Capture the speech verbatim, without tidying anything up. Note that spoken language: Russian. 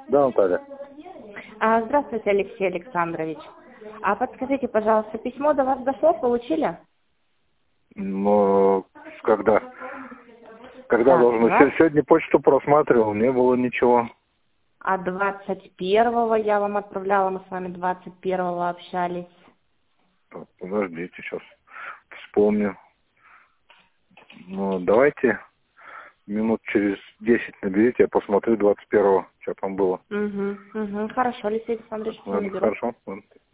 Да, Наталья. А, Здравствуйте, Алексей Александрович. А подскажите, пожалуйста, письмо до вас дошло, получили? Но когда? Когда Так, должно? двадцать Се- Сегодня почту просматривал, не было ничего. А двадцать первого я вам отправляла, мы с вами двадцать первого общались. Так, подождите, сейчас вспомню. Ну, давайте минут через десять наберите, я посмотрю двадцать первого, что там было. Угу, угу. Хорошо, Алексей Александрович, все Ладно, наберу. хорошо. Ладно.